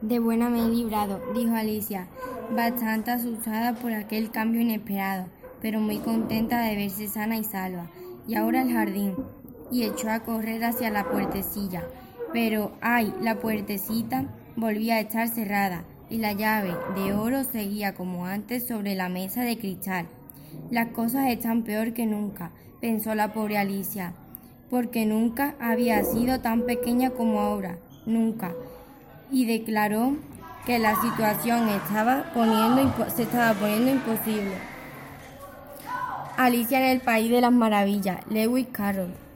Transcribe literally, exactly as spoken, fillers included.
De buena me he librado, dijo Alicia, bastante asustada por aquel cambio inesperado, pero muy contenta de verse sana y salva. Y ahora al jardín, y echó a correr hacia la puertecilla. Pero, ay, la puertecita volvía a estar cerrada, y la llave de oro seguía como antes sobre la mesa de cristal. Las cosas están peor que nunca, pensó la pobre Alicia, porque nunca había sido tan pequeña como ahora, nunca. Y declaró que la situación estaba poniendo, se estaba poniendo imposible. Alicia en el País de las Maravillas, Lewis Carroll.